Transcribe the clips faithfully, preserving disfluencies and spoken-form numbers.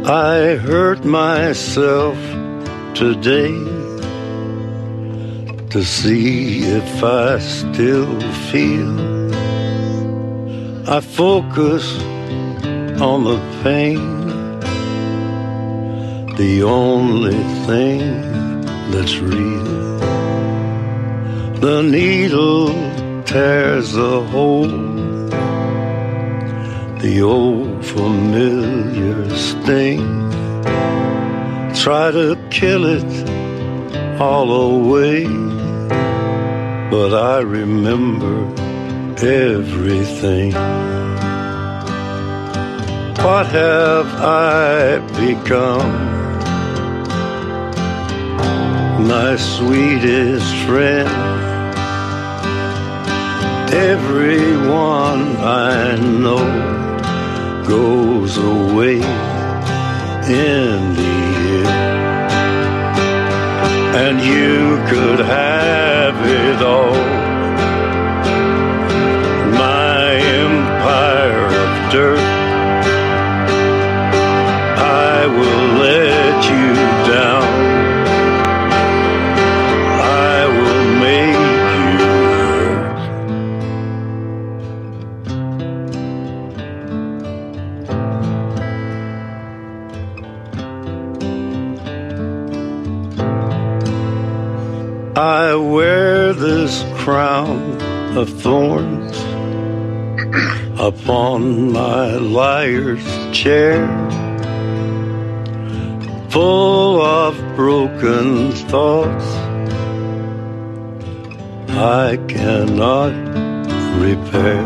I hurt myself today to see if I still feel. I focus on the pain, the only thing that's real. The needle tears a hole, the old familiar sting. Try to kill it all away, but I remember everything. What have I become? My sweetest friend. Everyone I know goes away in the end. And you could have it all, my empire of dirt. I will let you down, I will make you hurt. I wear this crown of thorns upon my liar's chair, full of broken thoughts I cannot repair.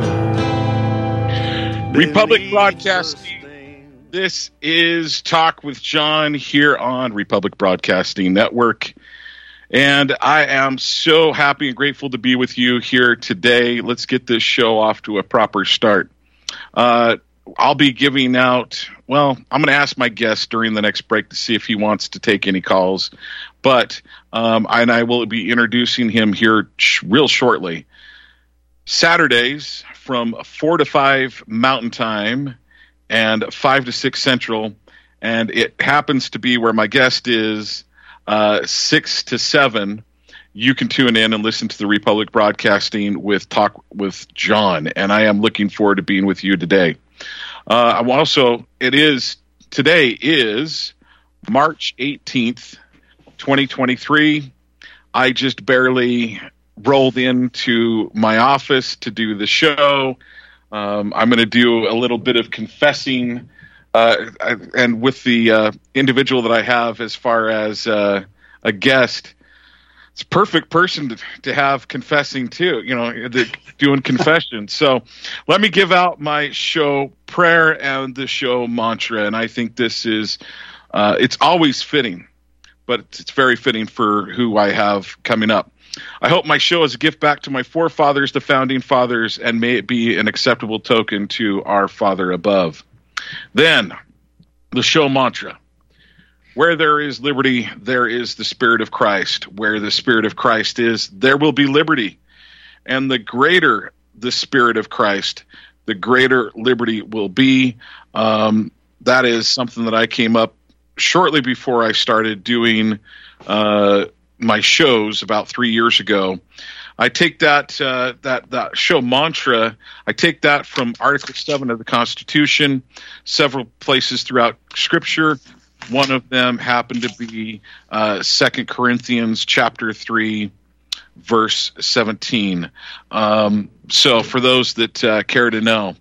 Republic Broadcasting. This is Talk with John here on Republic Broadcasting Network. And I am so happy and grateful to be with you here today. Let's get this show off to a proper start. Uh, I'll be giving out, well, I'm going to ask my guest during the next break to see if he wants to take any calls. But, um, and I will be introducing him here sh- real shortly. Saturdays from four to five Mountain Time and five to six Central. And it happens to be where my guest is, uh, six to seven. You can tune in and listen to the Republic Broadcasting with Talk with John. And I am looking forward to being with you today. Uh, I'm also, it is, today is March eighteenth, twenty twenty-three. I just barely rolled into my office to do the show. Um, I'm going to do a little bit of confessing, uh, and with the uh, individual that I have as far as uh, a guest, it's a perfect person to, to have confessing too, you know, the, doing confession. So let me give out my show prayer and the show mantra. And I think this is, uh, it's always fitting, but it's very fitting for who I have coming up. I hope my show is a gift back to my forefathers, the founding fathers, and may it be an acceptable token to our Father above. Then the show mantra. Where there is liberty, there is the Spirit of Christ. Where the Spirit of Christ is, there will be liberty. And the greater the Spirit of Christ, the greater liberty will be. Um, that is something that I came up shortly before I started doing uh, my shows about three years ago. I take that uh, that that show mantra. I take that from Article seven of the Constitution, several places throughout Scripture. One of them happened to be uh, Second Corinthians chapter three, verse seventeen. Um, so, for those that uh, care to know,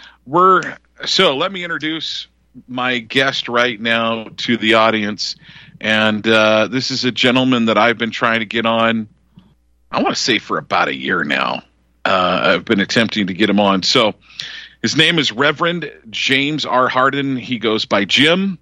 we're so. Let me introduce my guest right now to the audience, and uh, this is a gentleman that I've been trying to get on. I want to say for about a year now. Uh, I've been attempting to get him on. So, his name is Reverend James R. Hardin. He goes by Jim.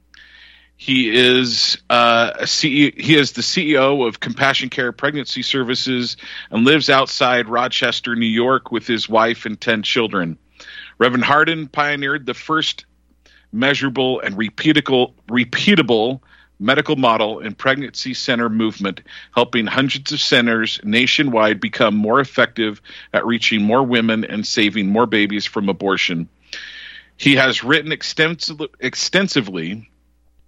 He is uh, a C E O, he is the C E O of Compassion Care Pregnancy Services and lives outside Rochester, New York, with his wife and ten children. Reverend Hardin pioneered the first measurable and repeatable, repeatable medical model and pregnancy center movement, helping hundreds of centers nationwide become more effective at reaching more women and saving more babies from abortion. He has written extensive, extensively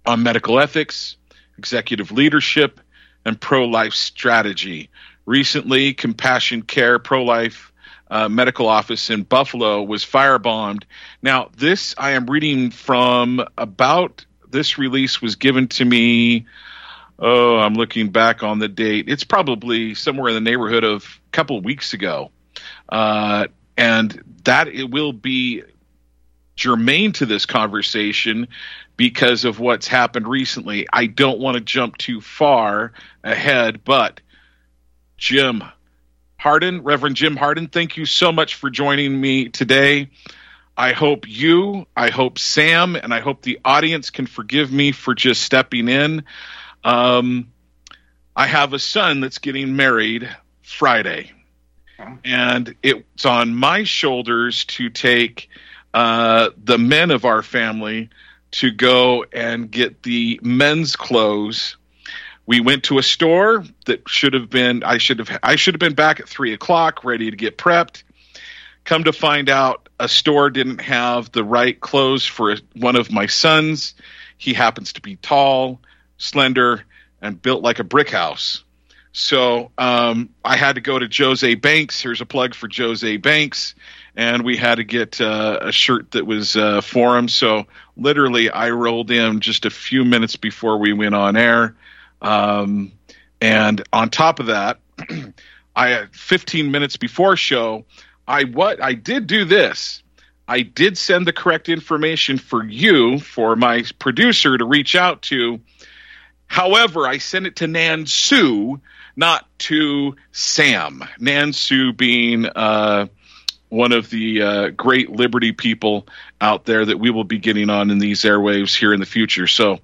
on medical ethics, executive leadership, and pro-life strategy. Recently, Compassion Care Pro-Life uh, Medical Office in Buffalo was firebombed. Now, this I am reading from about, this release was given to me, oh, I'm looking back on the date. It's probably somewhere in the neighborhood of a couple of weeks ago. Uh, and that it will be germane to this conversation because of what's happened recently. I don't want to jump too far ahead, but Jim Harden, Reverend Jim Harden, thank you so much for joining me today. I hope you, I hope Sam, and I hope the audience can forgive me for just stepping in. Um, I have a son that's getting married Friday, and it's on my shoulders to take uh, the men of our family to go and get the men's clothes. We went to a store that should have been, I should have, I should have been back at three o'clock ready to get prepped. Come to find out, a store didn't have the right clothes for one of my sons. He happens to be tall, slender, and built like a brick house. So um, I had to go to Jose Banks. Here's a plug for Jose Banks. And we had to get uh, a shirt that was uh, for him. So literally I rolled in just a few minutes before we went on air. Um, and on top of that, I fifteen minutes before show, I what I did do this. I did send the correct information for you, for my producer to reach out to. However, I sent it to Nan Sue, not to Sam. Nan Sue being uh, one of the uh, great Liberty people out there that we will be getting on in these airwaves here in the future. So,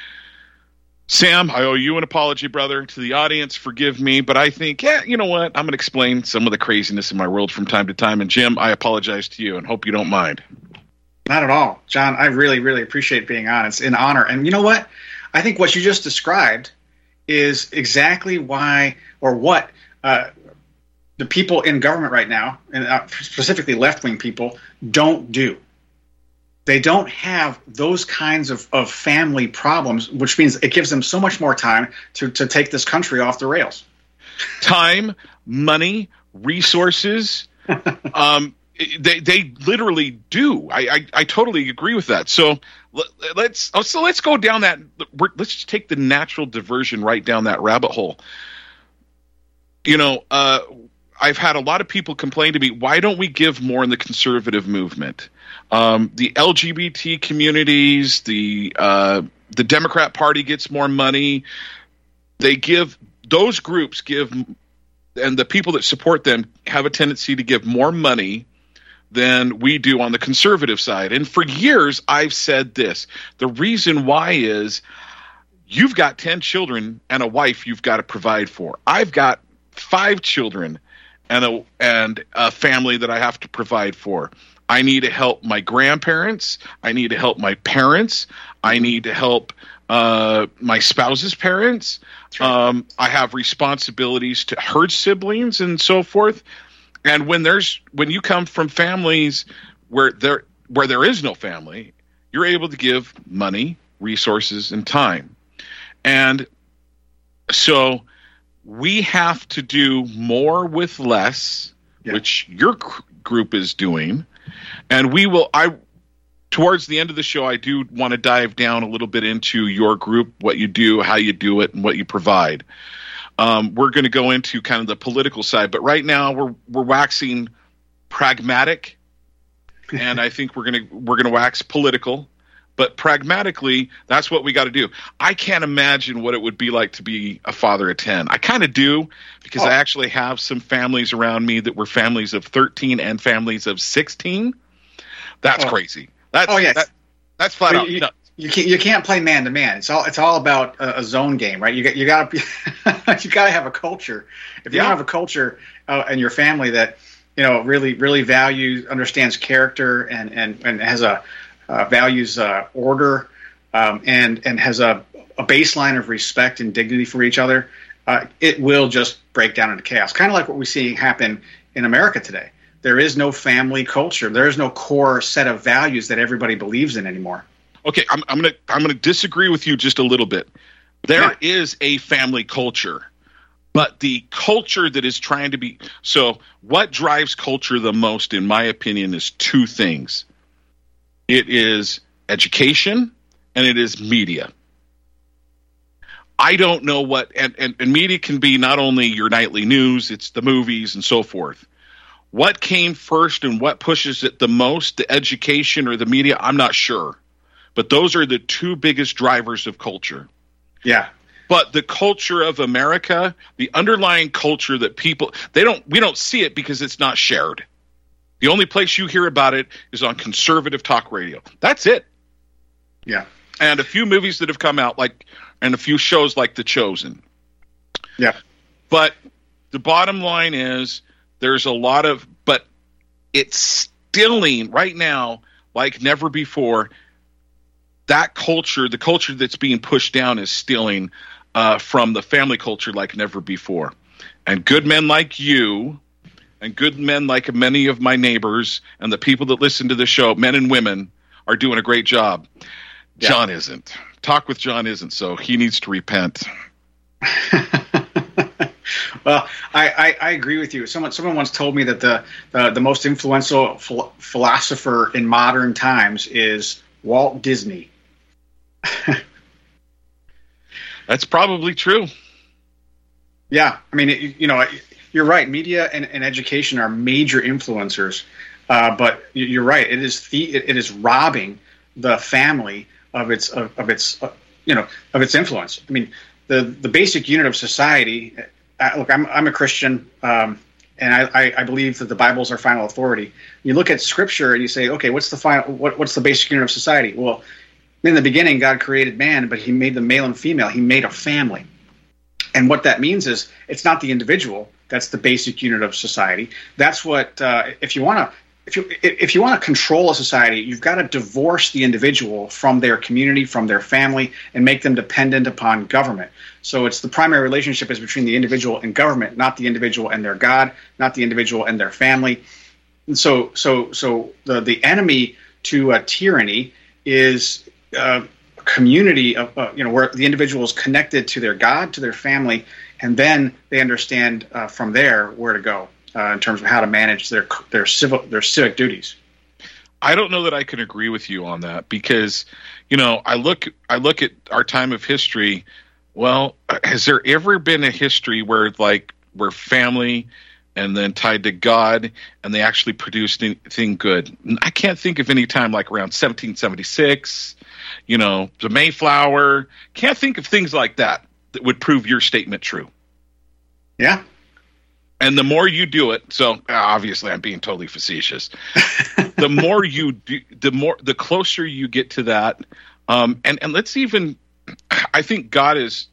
Sam, I owe you an apology, brother. To the audience, forgive me, but I think, yeah, you know what? I'm going to explain some of the craziness in my world from time to time. And Jim, I apologize to you and hope you don't mind. Not at all, John. I really, really appreciate being on. It's an honor. And you know what? I think what you just described is exactly why or what uh, the people in government right now, and uh, specifically left-wing people, don't do. They don't have those kinds of, of family problems, which means it gives them so much more time to, to take this country off the rails. Time, money, resources. um, they they literally do. I, I, I totally agree with that. So let's so let's go down that. Let's just take the natural diversion right down that rabbit hole. You know, uh, I've had a lot of people complain to me, why don't we give more in the conservative movement? Um, the L G B T communities, the uh, the Democrat Party gets more money. They give those groups give, and the people that support them have a tendency to give more money than we do on the conservative side. And for years, I've said this: the reason why is you've got ten children and a wife you've got to provide for. I've got five children and a and a family that I have to provide for. I need to help my grandparents. I need to help my parents. I need to help uh, my spouse's parents. Right. Um, I have responsibilities to her siblings and so forth. And when there's when you come from families where there where there is no family, you're able to give money, resources, and time. And so we have to do more with less, yeah. which your cr- group is doing. And we will, I, towards the end of the show, I do want to dive down a little bit into your group, what you do, how you do it, and what you provide. Um, we're going to go into kind of the political side, but right now we're we're waxing pragmatic, and I think we're going to we're going to wax political. But pragmatically, that's what we got to do. I can't imagine what it would be like to be a father of ten. I kind of do, because oh. I actually have some families around me that were families of thirteen and families of sixteen. That's oh. crazy. That's, oh, yes. That, that's flat well, out. You, no. you, can't, you can't play man to man. It's all it's all about a, a zone game, right? You got you got to you got to have a culture. If you yeah. don't have a culture uh, in your family that you know really really values, understands character, and and and has a Uh, values uh, order um, and and has a, a baseline of respect and dignity for each other, uh, it will just break down into chaos. Kind of like what we see happen in America today. There is no family culture. There is no core set of values that everybody believes in anymore. Okay, I'm, I'm gonna I'm gonna disagree with you just a little bit. There Yeah. is a family culture, but the culture that is trying to be so. What drives culture the most, in my opinion, is two things. It is education and it is media. I don't know what, and, and, and media can be not only your nightly news, it's the movies and so forth. What came first and what pushes it the most, the education or the media, I'm not sure. But those are the two biggest drivers of culture. Yeah. But the culture of America, the underlying culture that people, they don't, we don't see it because it's not shared. The only place you hear about it is on conservative talk radio. That's it. Yeah. And a few movies that have come out, like, and a few shows like The Chosen. Yeah. But the bottom line is there's a lot of, but it's stilling right now like never before. That culture, the culture that's being pushed down is stealing uh, from the family culture like never before. And good men like you and good men like many of my neighbors and the people that listen to the show, men and women, are doing a great job. Yeah. John isn't. Talk with John isn't, so he needs to repent. Well, I, I, I agree with you. Someone someone once told me that the the, the most influential ph- philosopher in modern times is Walt Disney. That's probably true. Yeah, I mean, it, you know, you're right. Media and, and education are major influencers, uh, but you're right. It is the, it, it is robbing the family of its of, of its uh, you know of its influence. I mean, the the basic unit of society. Uh, look, I'm I'm a Christian, um, and I, I, I believe that the Bible is our final authority. You look at Scripture and you say, okay, what's the final? What, what's the basic unit of society? Well, in the beginning, God created man, but He made them male and female. He made a family, and what that means is it's not the individual. That's the basic unit of society. That's what uh, if you want to. If you if you want to control a society, you've got to divorce the individual from their community, from their family, and make them dependent upon government. So it's the primary relationship is between the individual and government, not the individual and their God, not the individual and their family. And so so so the the enemy to uh, tyranny is uh, a community of uh, you know where the individual is connected to their God, to their family, and then they understand uh, from there where to go. Uh, in terms of how to manage their their civil their civic duties. I don't know that I can agree with you on that because, you know, I look I look at our time of history. Well, has there ever been a history where like where family and then tied to God and they actually produced anything good? I can't think of any time like around seventeen seventy-six. You know, the Mayflower. Can't think of things like that that would prove your statement true. Yeah. And the more you do it, so obviously I'm being totally facetious. The more you do, the more, the closer you get to that. Um, and, and let's even, I think God is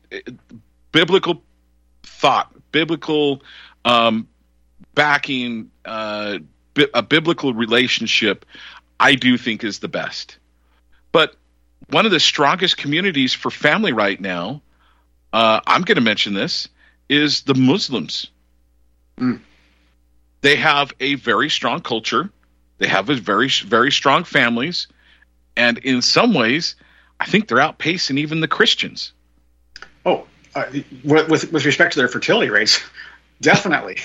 biblical thought, biblical um, backing, uh, bi- a biblical relationship, I do think is the best. But one of the strongest communities for family right now, uh, I'm going to mention this, is the Muslims. Mm. They have a very strong culture. They have a very, very strong families. And in some ways, I think they're outpacing even the Christians. Oh, uh, with, with respect to their fertility rates, definitely.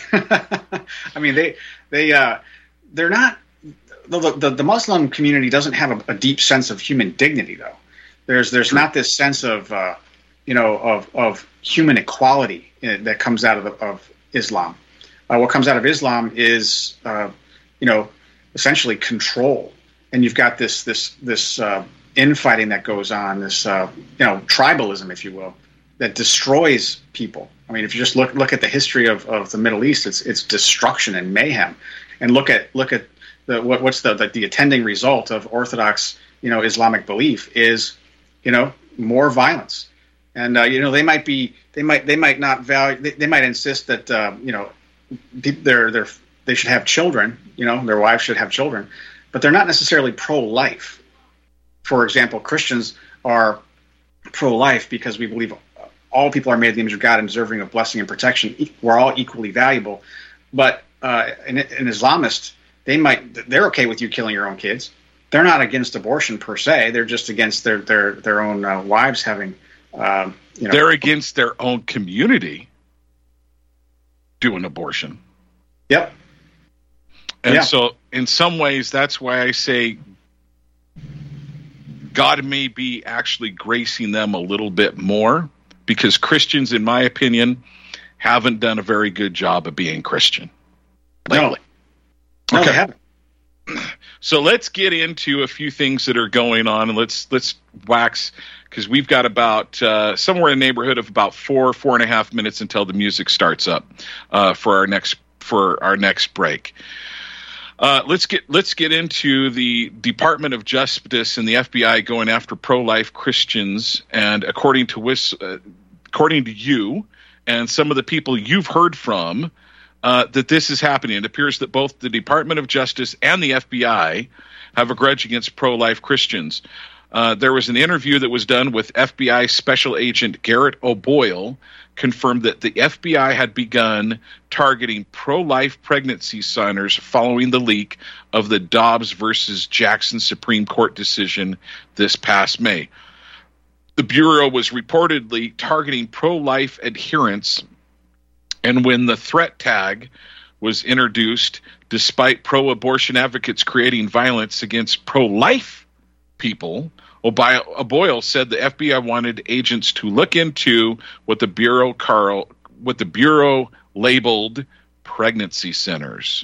I mean, they, they, uh, they're not, the, the, the Muslim community doesn't have a, a deep sense of human dignity, though. There's, there's not this sense of, uh, you know, of, of human equality that comes out of, the, of Islam. Uh, what comes out of Islam is, uh, you know, essentially control, and you've got this this this uh, infighting that goes on, this uh, you know tribalism, if you will, that destroys people. I mean, if you just look look at the history of, of the Middle East, it's it's destruction and mayhem, and look at look at the what, what's the, the the attending result of Orthodox you know Islamic belief is you know more violence, and uh, you know they might be they might they might not value they, they might insist that uh, you know. They're, they're, they should have children, you know, their wives should have children, but they're not necessarily pro-life. For example, Christians are pro-life because we believe all people are made in the image of God and deserving of blessing and protection. We're all equally valuable. But uh, an, an Islamist, they might, they're okay with you killing your own kids. they're not against abortion per se. They're just against their their their own uh, wives having. Um, you know, they're against their own community doing abortion. Yep. And yeah. so, in some ways, that's why I say God may be actually gracing them a little bit more, because Christians, in my opinion, haven't done a very good job of being Christian lately. No, no okay. they haven't. So let's get into a few things that are going on, and let's let's wax, because we've got about uh, somewhere in the neighborhood of about four four and a half minutes until the music starts up uh, for our next for our next break. Uh, let's get let's get into the Department of Justice and the F B I going after pro-life Christians, and according to Wis, uh, according to you and some of the people you've heard from. Uh, that this is happening. It appears that both the Department of Justice and the F B I have a grudge against pro-life Christians. Uh, there was an interview that was done with F B I Special Agent Garrett O'Boyle, confirmed that the F B I had begun targeting pro-life pregnancy centers following the leak of the Dobbs versus Jackson Supreme Court decision this past May. The Bureau was reportedly targeting pro-life adherents. And when the threat tag was introduced, despite pro-abortion advocates creating violence against pro-life people, O'Boyle said the F B I wanted agents to look into what the Bureau, Carl, what the Bureau labeled pregnancy centers.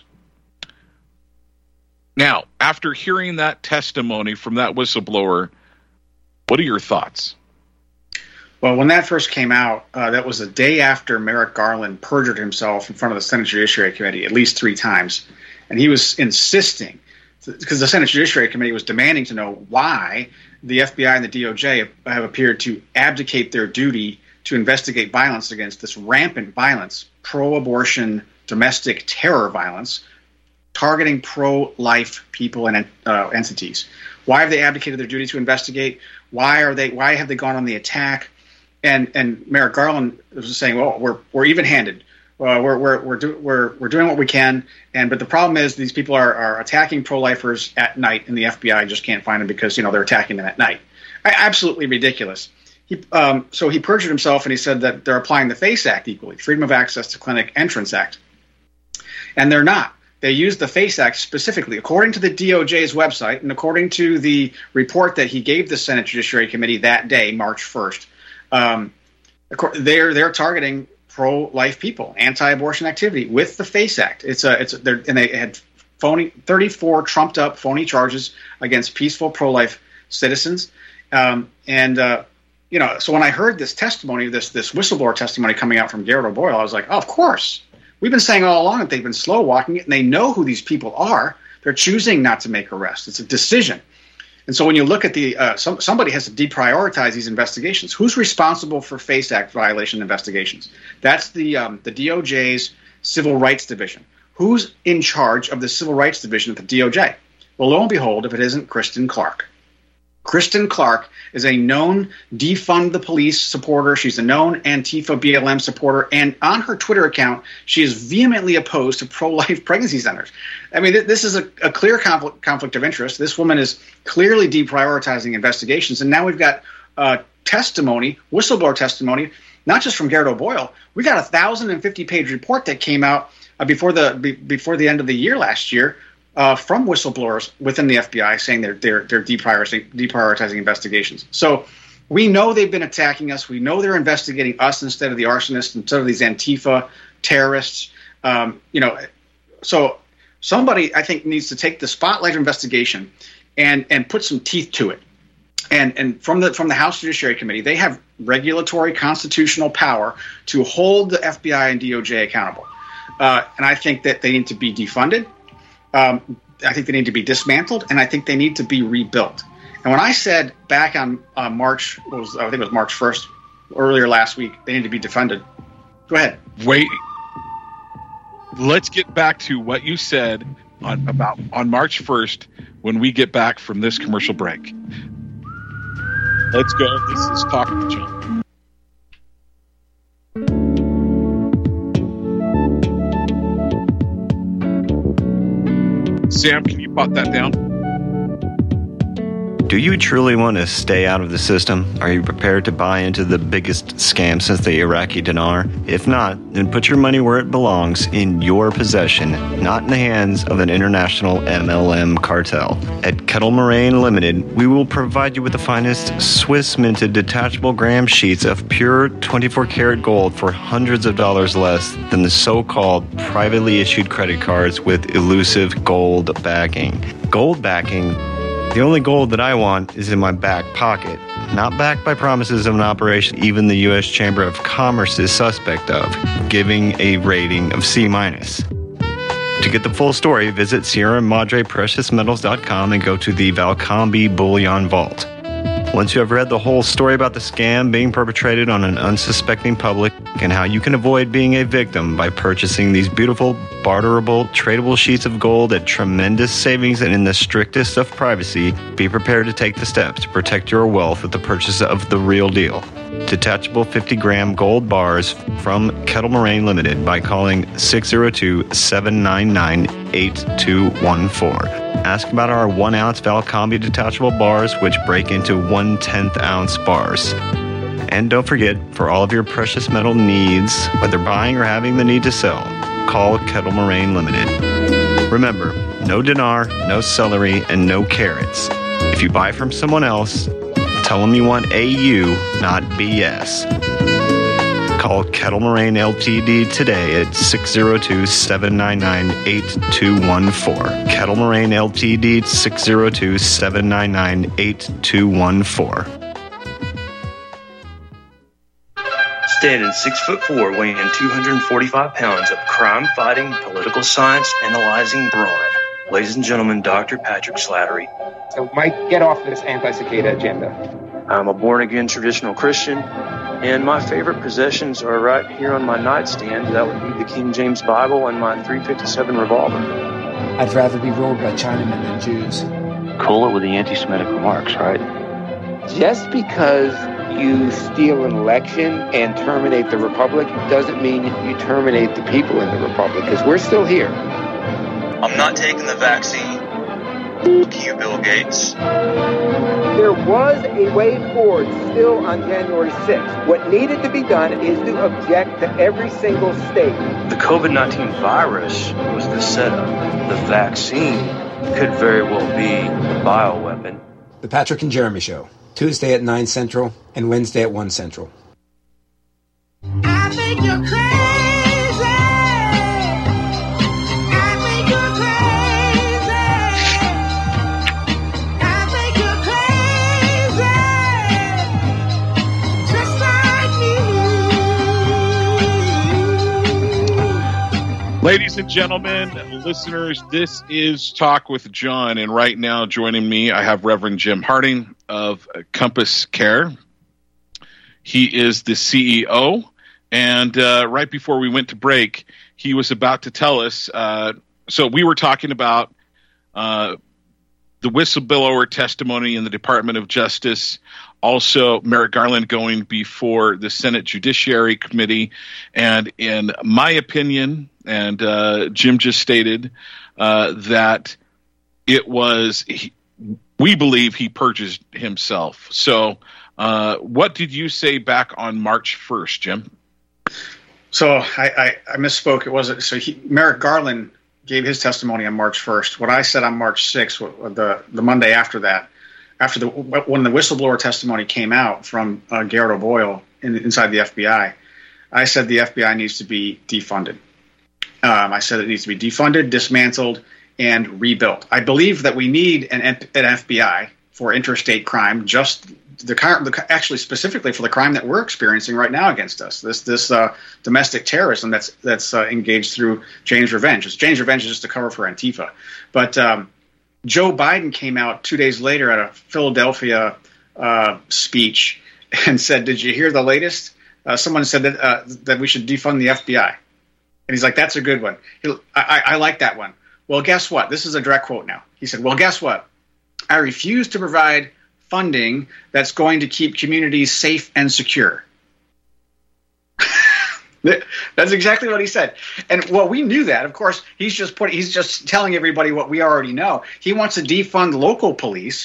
Now, after hearing that testimony from that whistleblower, what are your thoughts? Well, when that first came out, uh, that was the day after Merrick Garland perjured himself in front of the Senate Judiciary Committee at least three times. And he was insisting, because the Senate Judiciary Committee was demanding to know why the F B I and the D O J have, have appeared to abdicate their duty to investigate violence against this rampant violence, pro-abortion, domestic terror violence, targeting pro-life people and uh, entities. Why have they abdicated their duty to investigate? Why are they? Why have they gone on the attack? And and Merrick Garland was saying, well, we're we're even-handed. Uh, we're we're we're, do, we're we're doing what we can. And but the problem is these people are, are attacking pro-lifers at night, and the F B I just can't find them because you know they're attacking them at night. I, absolutely ridiculous. He um, so he perjured himself, and he said that they're applying the FACE Act equally, Freedom of Access to Clinic Entrance Act, and they're not. They used the FACE Act specifically, according to the D O J's website, and according to the report that he gave the Senate Judiciary Committee that day, March first. Um, they're they're targeting pro-life people, anti-abortion activity with the FACE Act. It's a it's a, and they had phony thirty-four trumped up phony charges against peaceful pro-life citizens. Um, and uh, you know, so when I heard this testimony, this this whistleblower testimony coming out from Garrett O'Boyle, I was like, oh, of course. We've been saying all along that they've been slow walking it, and they know who these people are. They're choosing not to make arrests. It's a decision. And so when you look at the uh, some, somebody has to deprioritize these investigations. Who's responsible for FACE Act violation investigations? That's the um, the D O J's Civil Rights Division. Who's in charge of the Civil Rights Division at the D O J? Well, lo and behold, if it isn't Kristen Clark. Kristen Clark is a known defund the police supporter. She's a known Antifa B L M supporter. And on her Twitter account, she is vehemently opposed to pro-life pregnancy centers. I mean, th- this is a, a clear conflict, conflict of interest. This woman is clearly deprioritizing investigations. And now we've got uh, testimony, whistleblower testimony, not just from Garrett O'Boyle. We got a one thousand fifty page report that came out uh, before the be- before the end of the year last year. Uh, from whistleblowers within the F B I saying they're they're they're deprioritizing, deprioritizing investigations. So we know they've been attacking us. We know they're investigating us instead of the arsonists, instead of these Antifa terrorists. Um, you know, so somebody I think needs to take the spotlight investigation and and put some teeth to it. And and from the from the House Judiciary Committee, they have regulatory constitutional power to hold the F B I and D O J accountable. Uh, and I think that they need to be defunded. Um, I think they need to be dismantled, and I think they need to be rebuilt. And when I said back on uh, March, what was, I think it was March first, earlier last week, they need to be defunded. Go ahead. Wait. Let's get back to what you said on about on March first when we get back from this commercial break. Let's go. This is Talk with John. Sam, can you pop that down? Do you truly want to stay out of the system? Are you prepared to buy into the biggest scam since the Iraqi dinar? If not, then put your money where it belongs, in your possession, not in the hands of an international M L M cartel. At Kettle Moraine Limited, we will provide you with the finest Swiss-minted detachable gram sheets of pure twenty-four karat gold for hundreds of dollars less than the so-called privately issued credit cards with elusive gold backing. Gold backing? The only gold that I want is in my back pocket, not backed by promises of an operation even the U S Chamber of Commerce is suspect of, giving a rating of C minus. To get the full story, visit Sierra Madre Precious Metals dot com and go to the Valcombe Bullion Vault. Once you have read the whole story about the scam being perpetrated on an unsuspecting public and how you can avoid being a victim by purchasing these beautiful, barterable, tradable sheets of gold at tremendous savings and in the strictest of privacy, be prepared to take the steps to protect your wealth with the purchase of the real deal. Detachable fifty gram gold bars from Kettle Moraine Limited by calling six oh two, seven nine nine, eight two one four. Ask about our one ounce Valcombe detachable bars, which break into one tenth ounce bars. And don't forget, for all of your precious metal needs, whether buying or having the need to sell, call Kettle Moraine Limited. Remember, no dinar, no celery, and no carrots. If you buy from someone else, tell them you want A U, not B S. Call Kettle Moraine Ltd today at six oh two, seven nine nine, eight two one four. Kettle Moraine Ltd, six oh two, seven nine nine, eight two one four. Standing six foot four, weighing two hundred forty-five pounds of crime-fighting, political science analyzing brawn. Ladies and gentlemen, Doctor Patrick Slattery. So, Mike, get off this anti-cicada agenda. I'm a born-again traditional Christian, and my favorite possessions are right here on my nightstand. That would be the King James Bible and my three fifty-seven revolver. I'd rather be ruled by Chinamen than Jews. Cool it with the anti-Semitic remarks, right? Just because you steal an election and terminate the Republic doesn't mean you terminate the people in the Republic, because we're still here. I'm not taking the vaccine. Fuck you, Bill Gates. There was a way forward still on January sixth. What needed to be done is to object to every single state. The COVID nineteen virus was the setup. The vaccine could very well be the bioweapon. The Patrick and Jeremy Show, Tuesday at nine Central and Wednesday at one Central. I think you're crazy. I think you're crazy. I think you're crazy. Just like me. Ladies and gentlemen, listeners, this is Talk with John, and right now joining me, I have Reverend Jim Harding of Compass Care. He is the C E O, and uh, right before we went to break, he was about to tell us, uh, so we were talking about uh, the whistleblower testimony in the Department of Justice, also Merrick Garland going before the Senate Judiciary Committee, and in my opinion, and uh, Jim just stated uh, that it was, he, we believe he purged himself. So uh, what did you say back on March first, Jim? So I, I, I misspoke. It wasn't. So he, Merrick Garland gave his testimony on March first. What I said on March sixth, the, the Monday after that, after the when the whistleblower testimony came out from uh, Garrett O'Boyle in, inside the F B I, I said the F B I needs to be defunded. Um, I said it needs to be defunded, dismantled, and rebuilt. I believe that we need an, an F B I for interstate crime, just the, the actually specifically for the crime that we're experiencing right now against us. This this uh, domestic terrorism that's that's uh, engaged through Jane's Revenge. It's, Jane's Revenge is just a cover for Antifa, but. Um, Joe Biden came out two days later at a Philadelphia uh, speech and said, "Did you hear the latest? Uh, someone said that uh, that we should defund the F B I." And he's like, "That's a good one. He, I, I like that one." Well, guess what? This is a direct quote now. He said, "Well, guess what? I refuse to provide funding that's going to keep communities safe and secure." That's exactly what he said. And well, we knew that. Of course, he's just put, he's just telling everybody what we already know. He wants to defund local police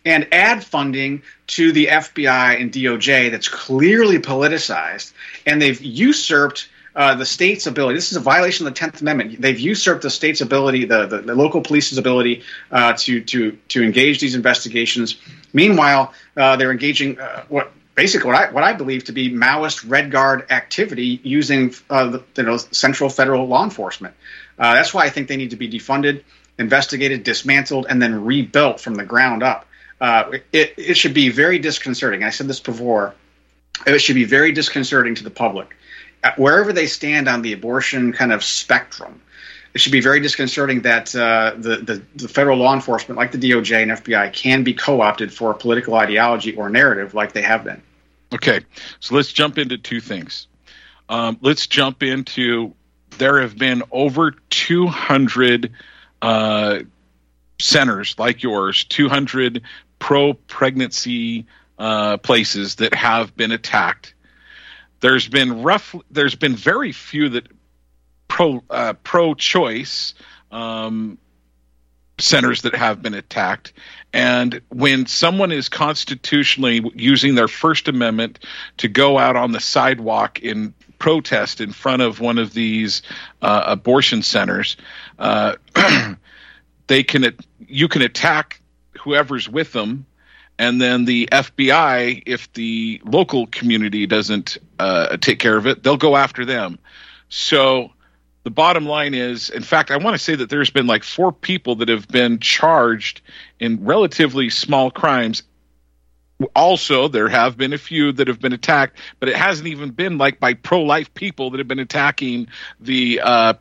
and add funding to the F B I and D O J that's clearly politicized, and they've usurped uh, the state's ability. This is a violation of the tenth Amendment. They've usurped the state's ability, the, the, the local police's ability uh, to to to engage these investigations. Meanwhile, uh, they're engaging uh, what basically what I what I believe to be Maoist Red Guard activity using uh, the you know, central federal law enforcement. Uh, that's why I think they need to be defunded, investigated, dismantled, and then rebuilt from the ground up. Uh, it, it should be very disconcerting. I said this before. It should be very disconcerting to the public. Wherever they stand on the abortion kind of spectrum, it should be very disconcerting that uh, the, the, the federal law enforcement, like the D O J and F B I, can be co-opted for a political ideology or narrative like they have been. Okay, so let's jump into two things. Um, let's jump into there have been over two hundred uh, centers like yours, two hundred pro-pregnancy uh, places that have been attacked. There's been rough. There's been very few that pro uh, pro-choice um, centers that have been attacked. And when someone is constitutionally using their First Amendment to go out on the sidewalk in protest in front of one of these uh, abortion centers, uh, they can you can attack whoever's with them, and then the F B I, if the local community doesn't uh, take care of it, they'll go after them. So the bottom line is, in fact, I want to say that there's been like four people that have been charged in relatively small crimes. Also, there have been a few that have been attacked, but it hasn't even been like by pro-life people that have been attacking the uh,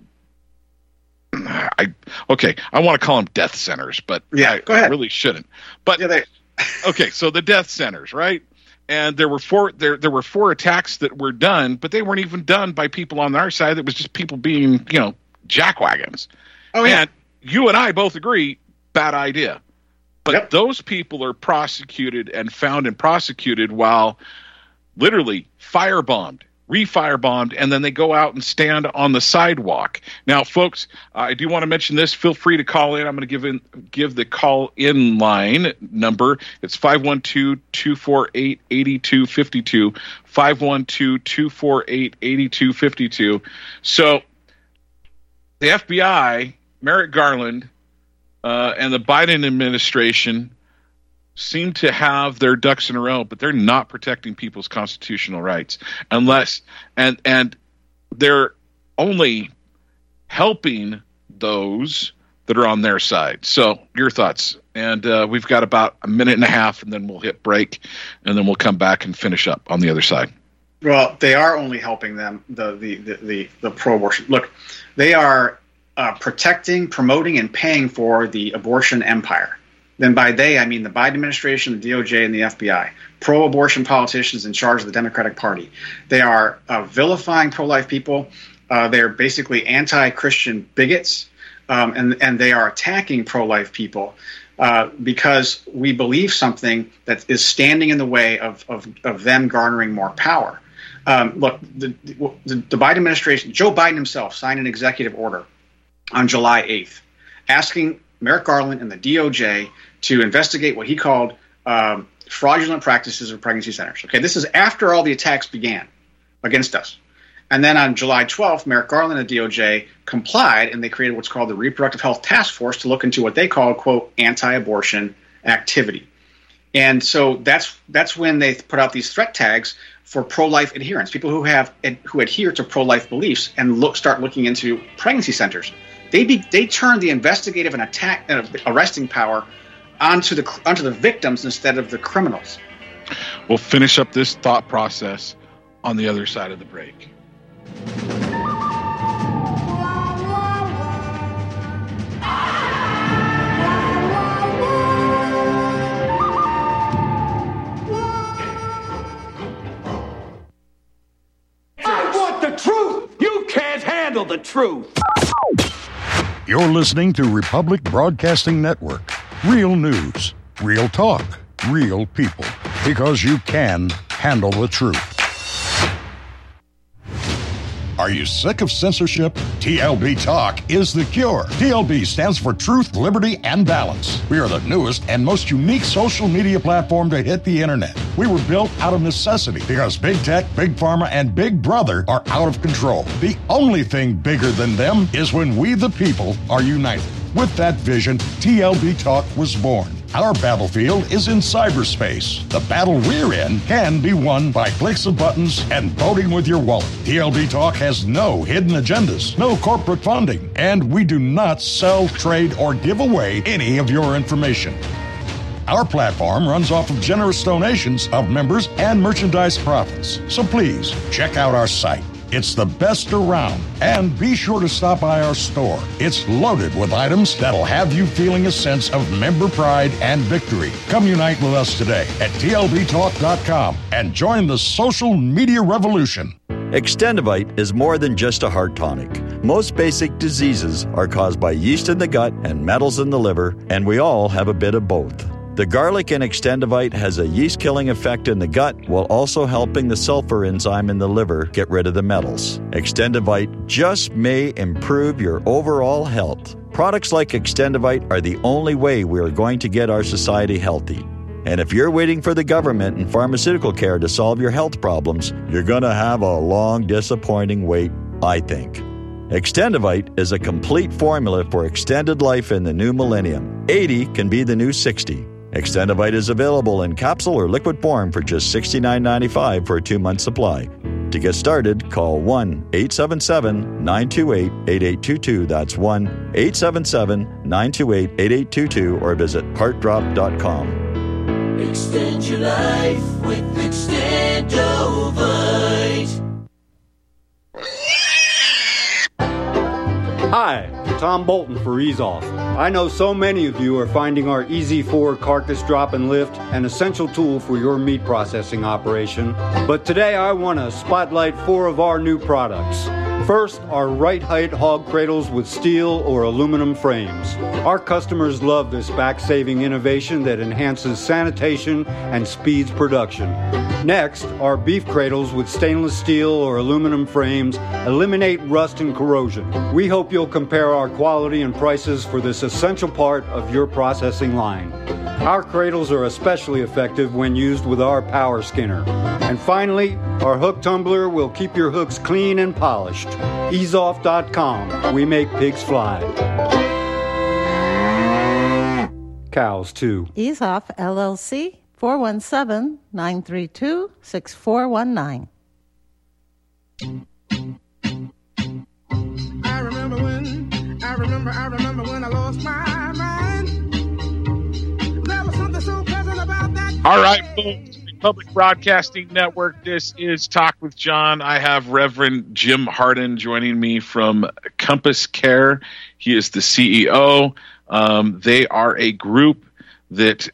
I okay, I want to call them death centers, but yeah, I, go ahead. I really shouldn't. But yeah, they... okay, so the death centers, right? And there were four there there were four attacks that were done, but they weren't even done by people on our side. It was just people being, you know, jackwagons. Oh yeah. And you and I both agree, bad idea. But yep. Those people are prosecuted and found and prosecuted while literally firebombed, re-firebombed, and then they go out and stand on the sidewalk. Now, folks, uh, I do want to mention this. Feel free to call in. I'm going to give in give the call-in line number. It's five one two, two four eight, eight two five two, five one two, two four eight, eight two five two. So the F B I, Merrick Garland, uh, and the Biden administration seem to have their ducks in a row, but they're not protecting people's constitutional rights unless, and and they're only helping those that are on their side. So your thoughts. And uh, we've got about a minute and a half, and then we'll hit break, and then we'll come back and finish up on the other side. Well, they are only helping them, the the the, the, the pro-abortion. Look, they are uh, protecting, promoting, and paying for the abortion empire. Then by they, I mean the Biden administration, the D O J, and the F B I. Pro-abortion politicians in charge of the Democratic Party. They are uh, vilifying pro-life people. Uh, they're basically anti-Christian bigots, um, and, and they are attacking pro-life people uh, because we believe something that is standing in the way of, of, of them garnering more power. Um, look, the, the, the Biden administration, Joe Biden himself signed an executive order on July eighth asking Merrick Garland and the D O J to investigate what he called um, fraudulent practices of pregnancy centers. Okay, this is after all the attacks began against us. And then on July twelfth, Merrick Garland and the D O J complied, and they created what's called the Reproductive Health Task Force to look into what they call, quote, anti-abortion activity. And so that's that's when they put out these threat tags for pro-life adherents, people who have who adhere to pro-life beliefs and look start looking into pregnancy centers. They be, they turn the investigative and attack uh, arresting power onto the onto the victims instead of the criminals. We'll finish up this thought process on the other side of the break. I want the truth. You can't handle the truth. You're listening to Republic Broadcasting Network. Real news, real talk, real people. Because you can handle the truth. Are you sick of censorship? T L B Talk is the cure. T L B stands for Truth, Liberty, and Balance. We are the newest and most unique social media platform to hit the internet. We were built out of necessity because big tech, big pharma, and big brother are out of control. The only thing bigger than them is when we the people are united. With that vision, T L B Talk was born. Our battlefield is in cyberspace. The battle we're in can be won by clicks of buttons and voting with your wallet. T L B Talk has no hidden agendas, no corporate funding, and we do not sell, trade, or give away any of your information. Our platform runs off of generous donations of members and merchandise profits. So please, check out our site. It's the best around. And be sure to stop by our store. It's loaded with items that'll have you feeling a sense of member pride and victory. Come unite with us today at T L B talk dot com and join the social media revolution. Extendivite is more than just a heart tonic. Most basic diseases are caused by yeast in the gut and metals in the liver, and we all have a bit of both. The garlic in Extendivite has a yeast-killing effect in the gut while also helping the sulfur enzyme in the liver get rid of the metals. Extendivite just may improve your overall health. Products like Extendivite are the only way we are going to get our society healthy. And if you're waiting for the government and pharmaceutical care to solve your health problems, you're going to have a long, disappointing wait, I think. Extendivite is a complete formula for extended life in the new millennium. eighty can be the new sixty. Extendivite is available in capsule or liquid form for just sixty-nine ninety-five for a two-month supply. To get started, call one eight seven seven, nine two eight, eight eight two two. That's one eight seven seven, nine two eight, eight eight two two or visit heart drop dot com. Extend your life with Extendovite. Hi, Tom Bolton for Ease Off. I know so many of you are finding our Easy four carcass drop and lift an essential tool for your meat processing operation. But today I want to spotlight four of our new products. First, our right height hog cradles with steel or aluminum frames. Our customers love this back-saving innovation that enhances sanitation and speeds production. Next, our beef cradles with stainless steel or aluminum frames eliminate rust and corrosion. We hope you'll compare our quality and prices for this essential part of your processing line. Our cradles are especially effective when used with our power skinner. And finally, our hook tumbler will keep your hooks clean and polished. ease off dot com. We make pigs fly. Cows, too. Ease Off, L L C, four one seven, nine three two, six four one nine. I remember when, I remember, I remember when I lost my mind. There was something so pleasant about that. All right, folks. Public Broadcasting Network. This is Talk with John. I have Reverend Jim Hardin joining me from Compass Care. He is the C E O. Um, they are a group that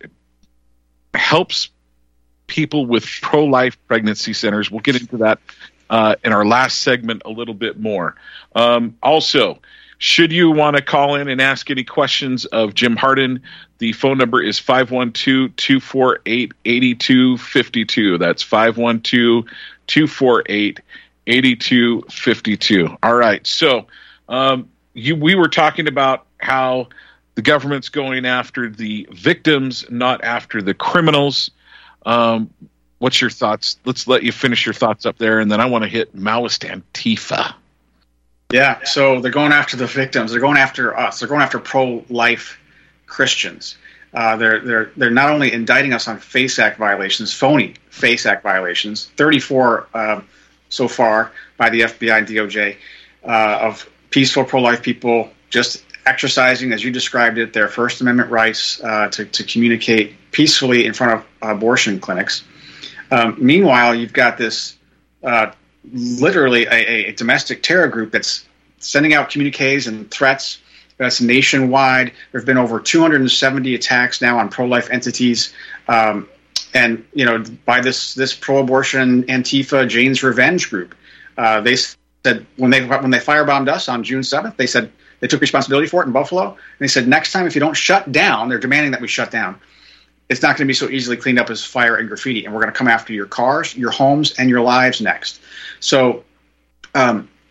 helps people with pro-life pregnancy centers. We'll get into that uh, in our last segment a little bit more. Um, also, should you want to call in and ask any questions of Jim Hardin, the phone number is five one two, two four eight, eight two five two. That's five one two, two four eight, eight two five two. All right. So um, you, we were talking about how the government's going after the victims, not after the criminals. Um, what's your thoughts? Let's let you finish your thoughts up there, and then I want to hit Maoist Antifa. Yeah, so they're going after the victims. They're going after us. They're going after pro-life Christians. Uh, they're they're they're not only indicting us on FACE Act violations, phony FACE Act violations, thirty-four uh, so far by the F B I and D O J uh, of peaceful pro-life people just exercising, as you described it, their First Amendment rights uh, to to communicate peacefully in front of abortion clinics. Um, meanwhile, you've got this. Uh, literally a, a domestic terror group that's sending out communiques and threats. That's nationwide. There have been over two hundred seventy attacks now on pro-life entities. Um, and, you know, by this this pro-abortion Antifa Jane's Revenge group, uh, they said when they when they firebombed us on June seventh, they said they took responsibility for it in Buffalo. And they said, next time, if you don't shut down, they're demanding that we shut down. It's not going to be so easily cleaned up as fire and graffiti, and we're going to come after your cars, your homes, and your lives next. So um,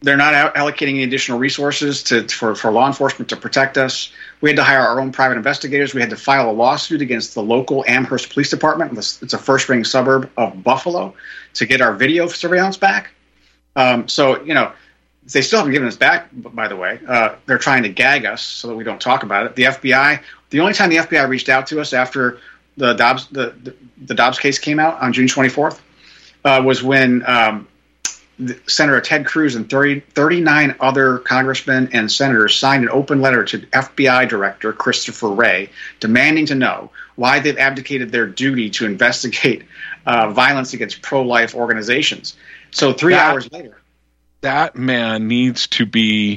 they're not allocating any additional resources to for, for law enforcement to protect us. We had to hire our own private investigators. We had to file a lawsuit against the local Amherst Police Department. It's a first-ring suburb of Buffalo to get our video surveillance back. Um, so, you know, they still haven't given us back, by the way. Uh, they're trying to gag us so that we don't talk about it. The F B I, the only time the F B I reached out to us after the Dobbs the, the, the Dobbs case came out on June twenty-fourth uh, was when um, the, Senator Ted Cruz and thirty, thirty-nine other congressmen and senators signed an open letter to F B I Director Christopher Wray demanding to know why they've abdicated their duty to investigate uh, violence against pro-life organizations. So three that, hours later. That man needs to be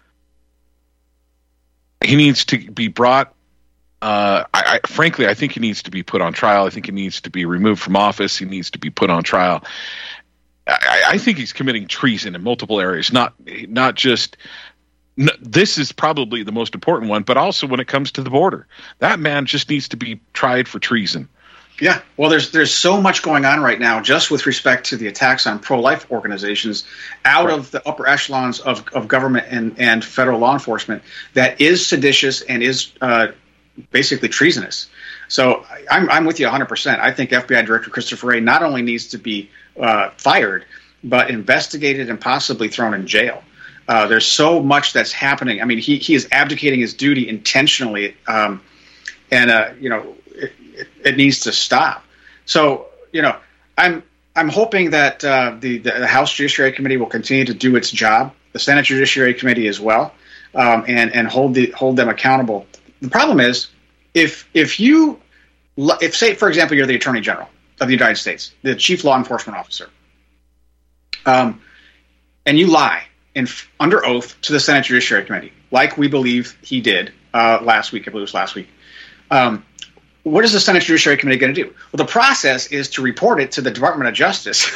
he needs to be brought uh, I, I, frankly, I think he needs to be put on trial. I think he needs to be removed from office. He needs to be put on trial. I, I think he's committing treason in multiple areas, not not just n- this is probably the most important one, but also when it comes to the border. That man just needs to be tried for treason. Yeah, well, there's there's so much going on right now just with respect to the attacks on pro-life organizations out right. of the upper echelons of, of government and, and federal law enforcement that is seditious and is uh, basically treasonous. So I'm, I'm with you one hundred percent. I think F B I Director Christopher Wray not only needs to be uh, fired, but investigated and possibly thrown in jail. Uh, there's so much that's happening. I mean, he, he is abdicating his duty intentionally, um, and, uh, you know, it, it, it needs to stop. So, you know, I'm I'm hoping that uh, the, the House Judiciary Committee will continue to do its job, the Senate Judiciary Committee as well, um, and, and hold the hold them accountable. The problem is, if if you, if say, for example, you're the Attorney General of the United States, the Chief Law Enforcement Officer, um, and you lie in, under oath to the Senate Judiciary Committee, like we believe he did uh, last week, I believe it was last week, um, what is the Senate Judiciary Committee going to do? Well, the process is to report it to the Department of Justice.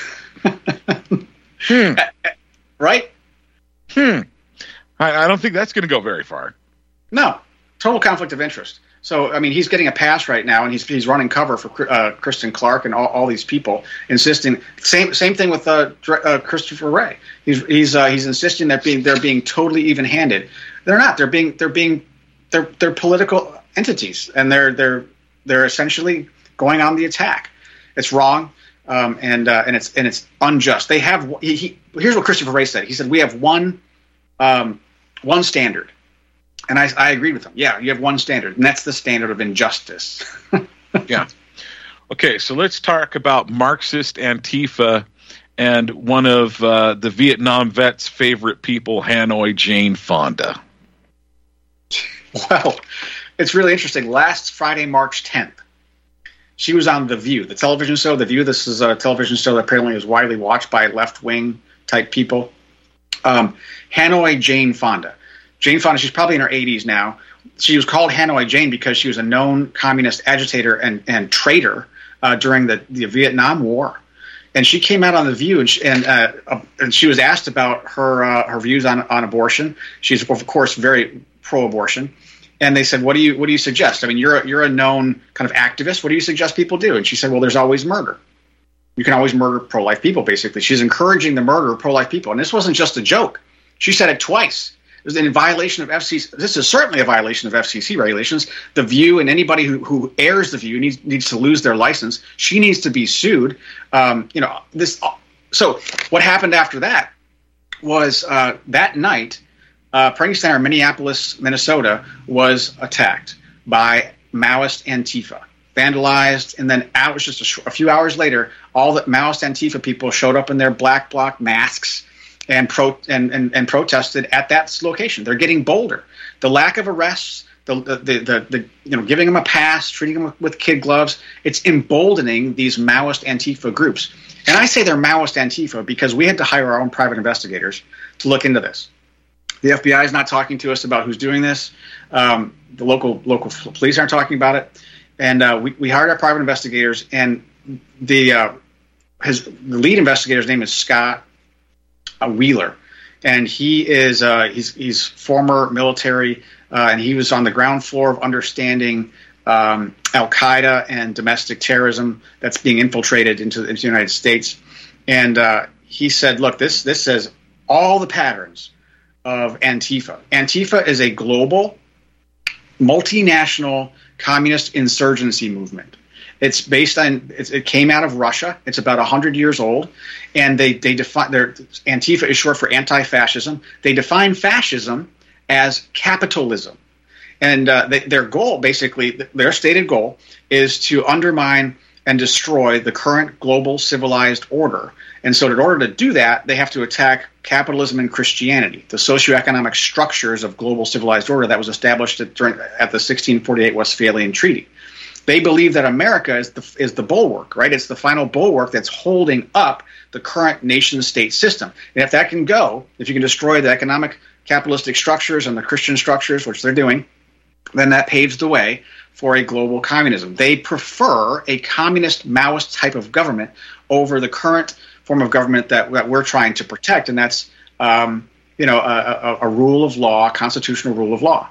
hmm. Right? Hmm. I, I don't think that's going to go very far. No. Total conflict of interest. So, I mean, he's getting a pass right now, and he's he's running cover for uh, Kristen Clark and all, all these people, insisting same same thing with uh, uh, Christopher Wray. He's he's uh, he's insisting that being they're being totally even-handed. They're not. They're being they're being they're they're political entities, and they're they're they're essentially going on the attack. It's wrong, um, and uh, and it's and it's unjust. They have he, he, here's what Christopher Wray said. He said we have one um, one standard. And I, I agreed with him. Yeah, you have one standard, and that's the standard of injustice. Yeah. Okay, so let's talk about Marxist Antifa and one of uh, the Vietnam vets' favorite people, Hanoi Jane Fonda. Well, it's really interesting. Last Friday, March tenth, she was on The View, the television show. The View, this is a television show that apparently is widely watched by left-wing type people. Um, Hanoi Jane Fonda. Jane Fonda, she's probably in her eighties now. She was called Hanoi Jane because she was a known communist agitator and, and traitor uh, during the, the Vietnam War. And she came out on The View, and she, and, uh, uh, and she was asked about her uh, her views on, on abortion. She's, of course, very pro-abortion. And they said, what do you what do you suggest? I mean, you're a, you're a known kind of activist. What do you suggest people do? And she said, well, there's always murder. You can always murder pro-life people, basically. She's encouraging the murder of pro-life people. And this wasn't just a joke. She said it twice. It was in violation of F C C. This is certainly a violation of F C C regulations. The View and anybody who, who airs The View needs needs to lose their license. She needs to be sued. Um, you know this. So what happened after that was uh, that night, uh, Prairie Center, Minneapolis, Minnesota, was attacked by Maoist Antifa, vandalized, and then out was just a, sh- a few hours later, all the Maoist Antifa people showed up in their black bloc masks. And, pro, and, and, and protested at that location. They're getting bolder. The lack of arrests, the, the, the, the, the you know, giving them a pass, treating them with kid gloves, it's emboldening these Maoist Antifa groups. And I say they're Maoist Antifa because we had to hire our own private investigators to look into this. The F B I is not talking to us about who's doing this. Um, the local local police aren't talking about it. And uh, we, we hired our private investigators, and the uh, his the lead investigator's name is Scott A Wheeler, and he is uh, he's he's former military, uh, and he was on the ground floor of understanding um, Al Qaeda and domestic terrorism that's being infiltrated into, into the United States. And uh, he said, "Look, this this says all the patterns of Antifa. Antifa is a global, multinational communist insurgency movement. It's based on, it's, it came out of Russia. It's about one hundred years old. And they, they define, their Antifa is short for anti-fascism. They define fascism as capitalism. And uh, they, their goal, basically, their stated goal is to undermine and destroy the current global civilized order. And so in order to do that, they have to attack capitalism and Christianity, the socioeconomic structures of global civilized order that was established at, during, at the sixteen forty-eight Westphalian Treaty. They believe that America is the, is the bulwark, right? It's the final bulwark that's holding up the current nation-state system. And if that can go, if you can destroy the economic capitalistic structures and the Christian structures, which they're doing, then that paves the way for a global communism. They prefer a communist Maoist type of government over the current form of government that, that we're trying to protect, and that's um, you know a, a, a rule of law, constitutional rule of law.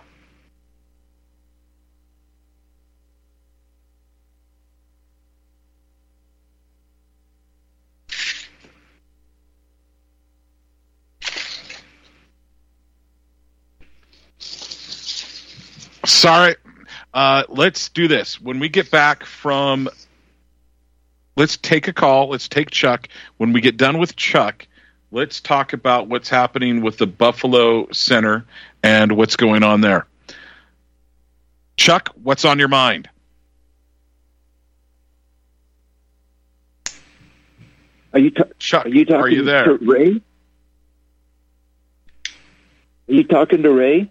Sorry. Uh, let's do this. When we get back from, let's take a call. Let's take Chuck. When we get done with Chuck, let's talk about what's happening with the Buffalo Center and what's going on there. Chuck, what's on your mind? Are you, ta- Chuck, are you talking are you there? to Ray? Are you talking to Ray?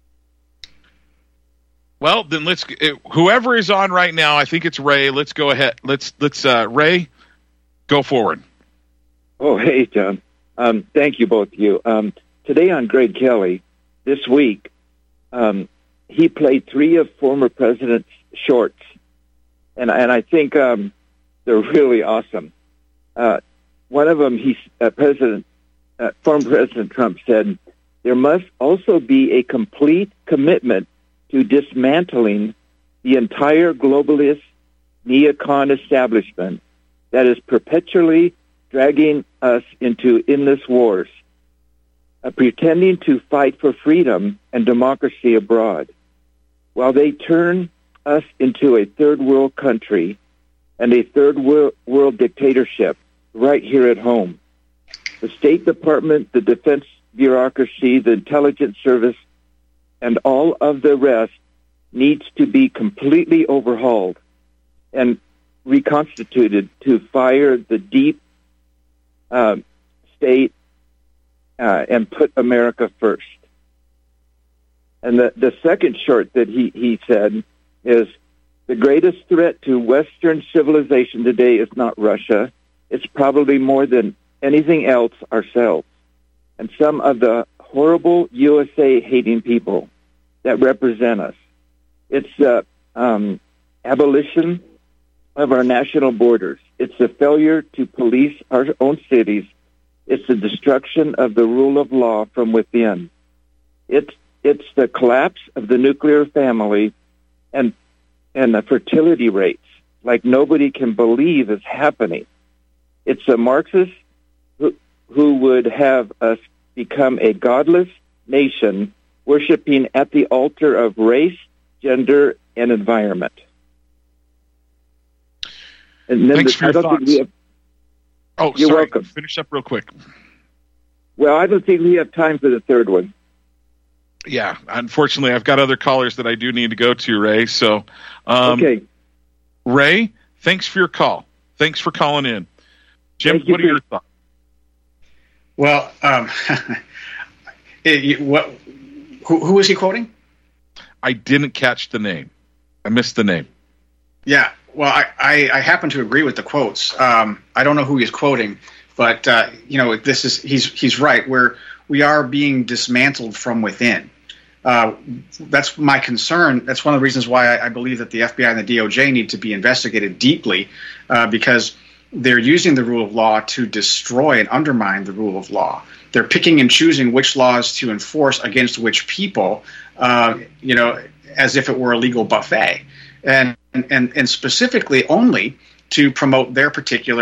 Well, then let's. Whoever is on right now, I think it's Ray. Let's go ahead. Let's let's uh, Ray, go forward. Oh, hey, John. Um, thank you, both of you. Um, today on Greg Kelly, this week, um, he played three of former president's shorts, and and I think um, they're really awesome. Uh, one of them, he uh, President, uh, former President Trump said, "There must also be a complete commitment to dismantling the entire globalist neocon establishment that is perpetually dragging us into endless wars, uh, pretending to fight for freedom and democracy abroad, while they turn us into a third world country and a third world, world dictatorship right here at home. The State Department, the defense bureaucracy, the intelligence service, and all of the rest needs to be completely overhauled and reconstituted to fire the deep uh, state uh, and put America first." And the, the second short that he, he said is, "The greatest threat to Western civilization today is not Russia. It's probably more than anything else ourselves and some of the horrible U S A-hating people that represent us. It's the um, abolition of our national borders. It's the failure to police our own cities. It's the destruction of the rule of law from within. It's it's the collapse of the nuclear family and and the fertility rates like nobody can believe is happening. It's a Marxist who, who would have us become a godless nation worshiping at the altar of race, gender, and environment." And then Thanks the, for your thoughts. Have, oh, you're sorry. welcome. Finish up real quick. Well, I don't think we have time for the third one. Yeah, unfortunately, I've got other callers that I do need to go to, Ray. So, um, okay. Ray, thanks for your call. Thanks for calling in. Jim, Thank you what are for- your thoughts? Well, um, it, you, what? Who, who was he quoting? I didn't catch the name. I missed the name. Yeah, well, I, I, I happen to agree with the quotes. Um, I don't know who he's quoting, but uh, you know, this is he's he's right. We're we are being dismantled from within. Uh, that's my concern. That's one of the reasons why I, I believe that the F B I and the D O J need to be investigated deeply, uh, because they're using the rule of law to destroy and undermine the rule of law. They're picking and choosing which laws to enforce against which people, uh, you know, as if it were a legal buffet, and and and specifically only to promote their particular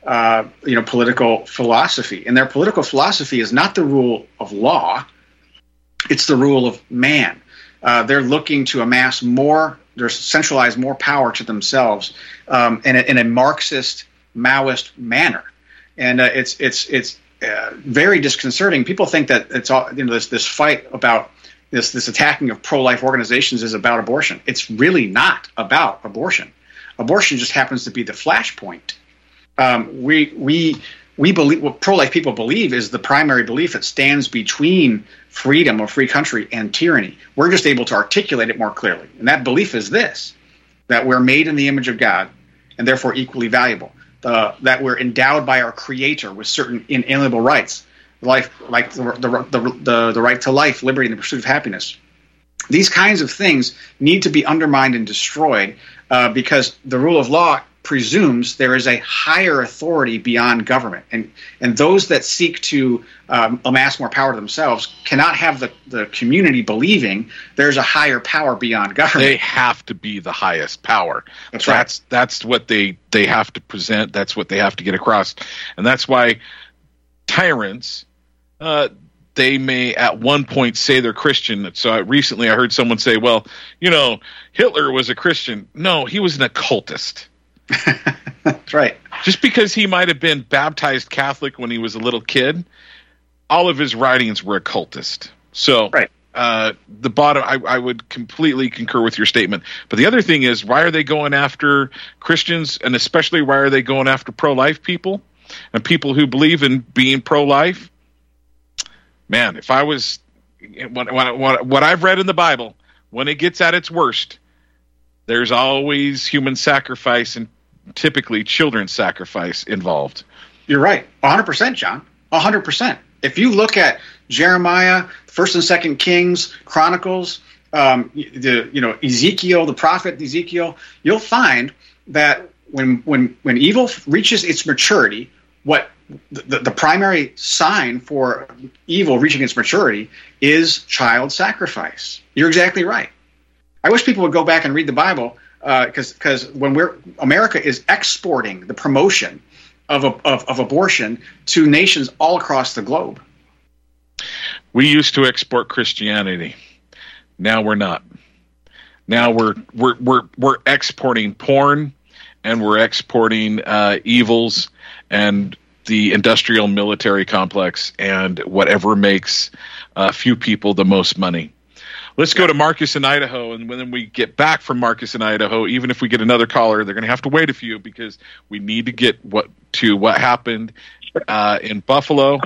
uh, you know, political philosophy. And their political philosophy is not the rule of law; it's the rule of man. Uh, they're looking to amass more, they're centralize more power to themselves um, in, a, in a Marxist, Maoist manner, and uh, it's it's it's uh, very disconcerting. People think that it's all you know this this fight about this this attacking of pro-life organizations is about abortion. It's really not about abortion. Abortion just happens to be the flashpoint. Um, we we we believe what pro-life people believe is the primary belief that stands between freedom, a free country, and tyranny. We're just able to articulate it more clearly. And that belief is this, that we're made in the image of God and therefore equally valuable, uh, that we're endowed by our Creator with certain inalienable rights, life, like the, the, the, the, the right to life, liberty, and the pursuit of happiness. These kinds of things need to be undermined and destroyed uh, because the rule of law presumes there is a higher authority beyond government. And and those that seek to um, amass more power to themselves cannot have the, the community believing there's a higher power beyond government. They have to be the highest power. That's right. That's, that's what they, they have to present. That's what they have to get across. And that's why tyrants, uh, they may at one point say they're Christian. So I, recently I heard someone say, well, you know, Hitler was a Christian. No, he was an occultist. That's right. Just because he might have been baptized Catholic when he was a little kid, all of his writings were occultist. So right. uh, the bottom, I, I would completely concur with your statement. But the other thing is, why are they going after Christians, and especially why are they going after pro-life people and people who believe in being pro-life? Man, if I was what, what, what I've read in the Bible, when it gets at its worst, there's always human sacrifice and typically children's sacrifice involved. You're right. one hundred percent, John. one hundred percent. If you look at Jeremiah, First and Second Kings, Chronicles, um, the you know Ezekiel, the prophet Ezekiel, you'll find that when when when evil reaches its maturity, what the, the primary sign for evil reaching its maturity is child sacrifice. You're exactly right. I wish people would go back and read the Bible because uh, because when we're America is exporting the promotion of, a, of of abortion to nations all across the globe. We used to export Christianity. Now we're not. Now we're we're we're we're exporting porn, and we're exporting uh, evils and the industrial military complex and whatever makes a few people the most money. Let's go to Marcus in Idaho, and when we get back from Marcus in Idaho, even if we get another caller, they're going to have to wait a few because we need to get what to what happened uh, in Buffalo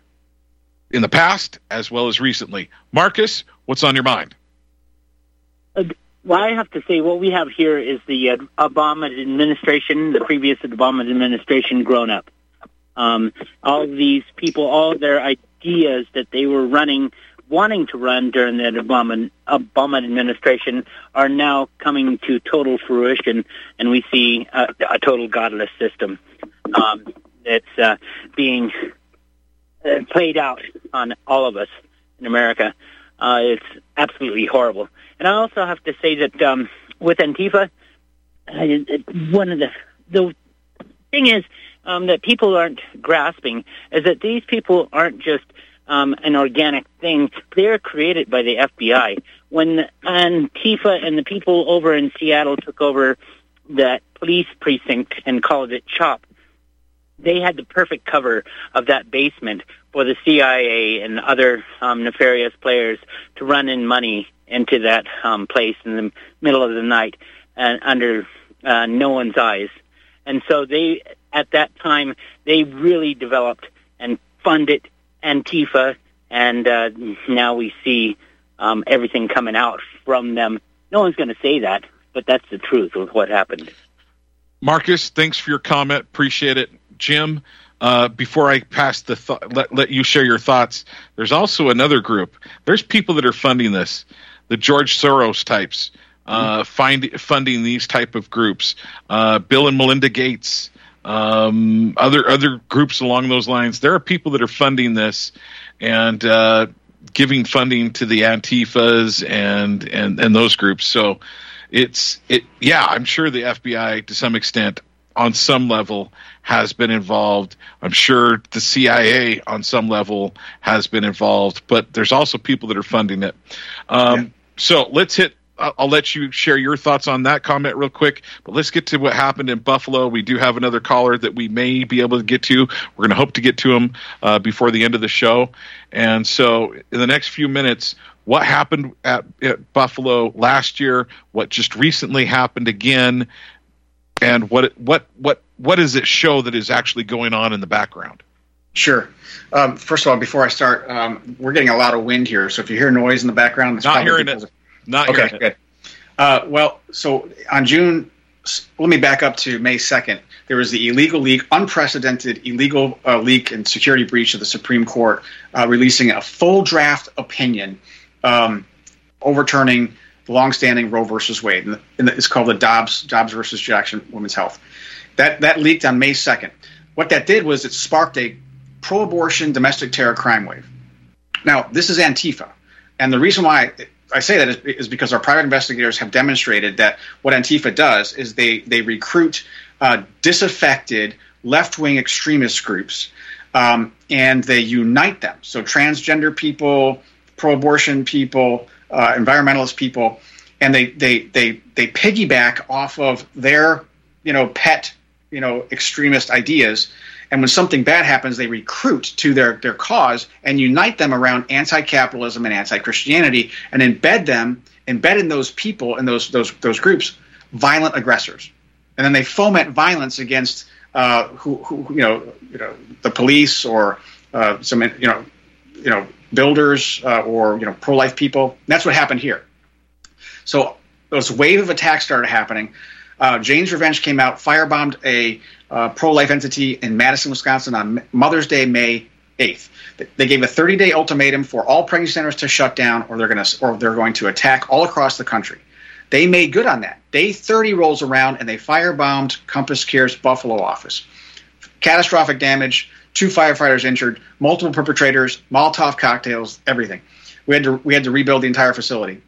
in the past as well as recently. Marcus, what's on your mind? Uh, well, I have to say what we have here is the uh, Obama administration, the previous Obama administration grown up. Um, all of these people, all of their ideas that they were running wanting to run during the Obama, Obama administration are now coming to total fruition, and we see a, a total godless system um, that's uh, being uh, played out on all of us in America. Uh, it's absolutely horrible. And I also have to say that um, with Antifa, uh, one of the the thing is um, that people aren't grasping is that these people aren't just Um, an organic thing. They're created by the F B I. When Antifa and the people over in Seattle took over that police precinct and called it CHOP, they had the perfect cover of that basement for the C I A and other um, nefarious players to run in money into that um, place in the middle of the night and under uh, no one's eyes. And so they, at that time, they really developed and funded Antifa, and uh, now we see um, everything coming out from them. No one's going to say that, but that's the truth of what happened. Marcus, thanks for your comment. Appreciate it. Jim, uh, before I pass the th- let, let you share your thoughts, there's also another group. There's people that are funding this, the George Soros types, uh, find, funding these type of groups, uh, Bill and Melinda Gates, Um, other other groups along those lines. There are people that are funding this and uh, giving funding to the Antifas and, and, and those groups. So it's it yeah, I'm sure the F B I to some extent on some level has been involved. I'm sure the C I A on some level has been involved, but there's also people that are funding it. Um, yeah. So let's hit. I'll, I'll let you share your thoughts on that comment real quick, but let's get to what happened in Buffalo. We do have another caller that we may be able to get to. We're going to hope to get to him uh, before the end of the show. And so in the next few minutes, what happened at, at Buffalo last year, what just recently happened again, and what what what what does it show that is actually going on in the background? Sure. Um, first of all, before I start, um, we're getting a lot of wind here, so if you hear noise in the background, it's not hearing it. Of, not okay, hearing it. Good. Uh, well, so on June, let me back up to May second. There was the illegal leak, unprecedented illegal uh, leak and security breach of the Supreme Court, uh, releasing a full draft opinion um, overturning the longstanding Roe versus Wade. And, and it's called the Dobbs Dobbs versus Jackson Women's Health. That that leaked on May second. What that did was it sparked a pro-abortion domestic terror crime wave. Now, this is Antifa. And the reason why I say that is, is because our private investigators have demonstrated that what Antifa does is they, they recruit uh, disaffected left-wing extremist groups, um, and they unite them. So transgender people, pro-abortion people, uh, environmentalist people, and they, they, they, they piggyback off of their, you know, pet, you know, extremist ideas. And when something bad happens, they recruit to their, their cause and unite them around anti-capitalism and anti-Christianity, and embed them, embed in those people and those those those groups, violent aggressors, and then they foment violence against uh, who, who you know you know the police or uh, some you know you know builders uh, or you know pro-life people. And that's what happened here. So this wave of attacks started happening. Uh, Jane's Revenge came out, firebombed a uh, pro-life entity in Madison, Wisconsin on Mother's Day, May eighth. They gave a thirty-day ultimatum for all pregnancy centers to shut down, or they're going to, or they're going to attack all across the country. They made good on that. Day thirty rolls around, and they firebombed Compass Care's Buffalo office. Catastrophic damage, two firefighters injured, multiple perpetrators, Molotov cocktails, everything. We had to we had to rebuild the entire facility.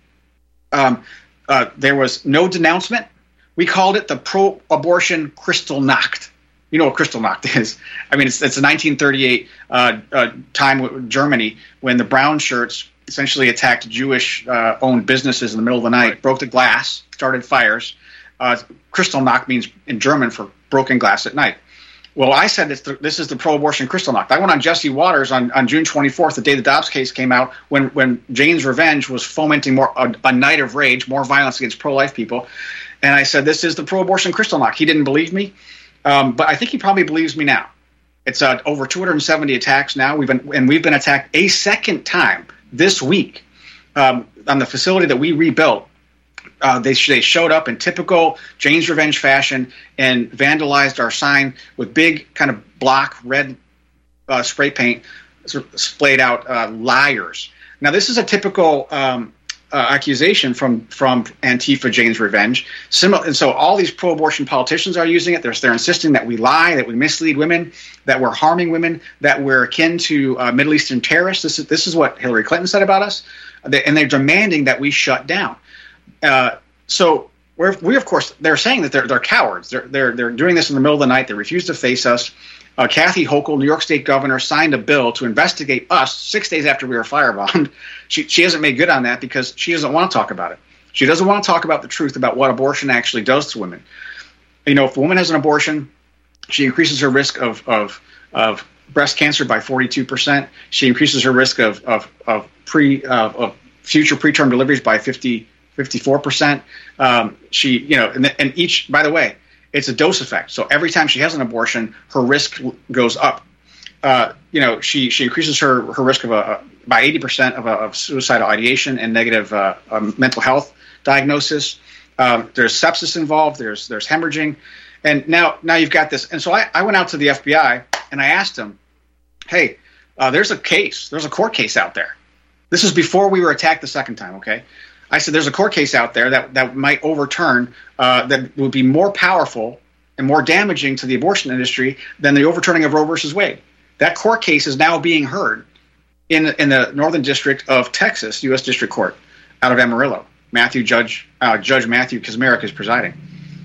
Um, uh, there was no denouncement. We called it the pro-abortion Kristallnacht. You know what Kristallnacht is. I mean, it's, it's a nineteen thirty-eight uh, uh, time with Germany when the brown shirts essentially attacked Jewish-owned uh, businesses in the middle of the night, right. Broke the glass, started fires. Uh, Kristallnacht means in German for broken glass at night. Well, I said this, this is the pro-abortion Kristallnacht. I went on Jesse Waters on, on June twenty-fourth, the day the Dobbs case came out, when, when Jane's Revenge was fomenting more a, a night of rage, more violence against pro-life people. And I said, this is the pro-abortion Kristallnacht. He didn't believe me, um, but I think he probably believes me now. It's uh, over two hundred seventy attacks now. We've been and we've been attacked a second time this week um, on the facility that we rebuilt. Uh, they they showed up in typical Jane's Revenge fashion and vandalized our sign with big kind of block red uh, spray paint, splayed out uh, liars. Now this is a typical um, uh, accusation from from Antifa, Jane's Revenge. Similar, and so all these pro-abortion politicians are using it. They're they're insisting that we lie, that we mislead women, that we're harming women, that we're akin to uh, Middle Eastern terrorists. This is this is what Hillary Clinton said about us, they, and they're demanding that we shut down. Uh, so we're, we, of course, they're saying that they're they're cowards. They're they're they're doing this in the middle of the night. They refuse to face us. Uh, Kathy Hochul, New York State governor, signed a bill to investigate us six days after we were firebombed. She she hasn't made good on that because she doesn't want to talk about it. She doesn't want to talk about the truth about what abortion actually does to women. You know, if a woman has an abortion, she increases her risk of of of breast cancer by forty-two percent. She increases her risk of of of pre uh, of future preterm deliveries by fifty. fifty-four percent. Um, she, you know, and, and each, by the way, it's a dose effect. So every time she has an abortion, her risk goes up. Uh, you know, she she increases her, her risk of a, by eighty percent of, a, of suicidal ideation and negative uh, um, mental health diagnosis. Um, there's sepsis involved. There's there's hemorrhaging, and now now you've got this. And so I, I went out to the F B I and I asked them, hey, uh, there's a case, there's a court case out there. This is before we were attacked the second time. Okay. I said, there's a court case out there that, that might overturn, uh, that would be more powerful and more damaging to the abortion industry than the overturning of Roe versus Wade. That court case is now being heard in, in the Northern District of Texas, U S District Court, out of Amarillo. Matthew Judge uh, Judge Matthew Kaczmarek is presiding.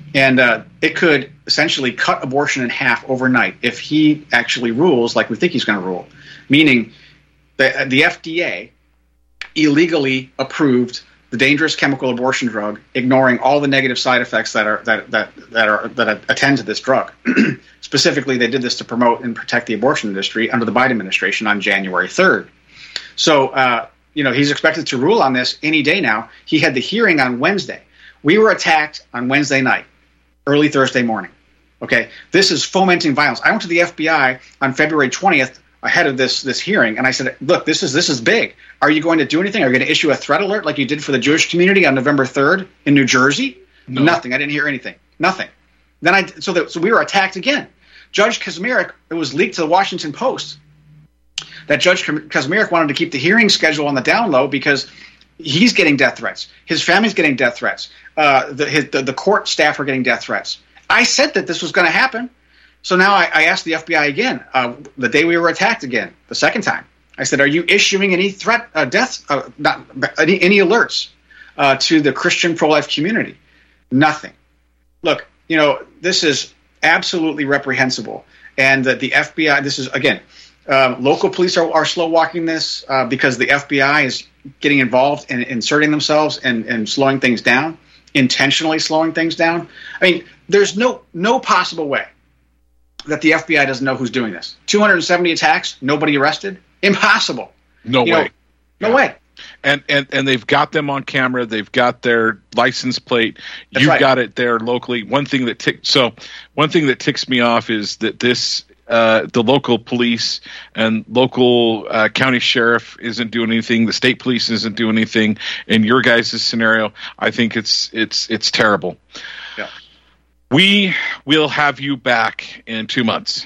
And uh, it could essentially cut abortion in half overnight if he actually rules like we think he's going to rule, meaning the, the F D A illegally approved the dangerous chemical abortion drug, ignoring all the negative side effects that are that that that are that attend to this drug. Specifically, they did this to promote and protect the abortion industry under the Biden administration on January third. So, uh, you know, he's expected to rule on this any day now. He had the hearing on Wednesday. We were attacked on Wednesday night, early Thursday morning. Okay, this is fomenting violence. I went to the F B I on February twentieth ahead of this this hearing, and I said, "Look, this is this is big. Are you going to do anything? Are you going to issue a threat alert like you did for the Jewish community on November third in New Jersey?" No. Nothing. I didn't hear anything. Nothing. Then I so that so we were attacked again. Judge Kaczmarek, it was leaked to the Washington Post that Judge Kaczmarek wanted to keep the hearing schedule on the down low because he's getting death threats. His family's getting death threats. Uh, the, his, the the court staff are getting death threats. I said that this was going to happen. So now I, I asked the F B I again, uh, the day we were attacked again, the second time. I said, are you issuing any threat, uh, death, uh, not, any, any alerts uh, to the Christian pro-life community? Nothing. Look, you know, this is absolutely reprehensible. And that the F B I, this is, again, um, local police are, are slow walking this uh, because the F B I is getting involved and inserting themselves and, and slowing things down, intentionally slowing things down. I mean, there's no no possible way that the F B I doesn't know who's doing this. two hundred seventy attacks, nobody arrested? Impossible. No you way. Know, no yeah. way. And, and and they've got them on camera. They've got their license plate. That's You've right. got it there locally. One thing that tick, so one thing that ticks me off is that this uh, the local police and local uh, county sheriff isn't doing anything. The state police isn't doing anything. In your guys' scenario, I think it's it's it's terrible. Yeah. We will have you back in two months.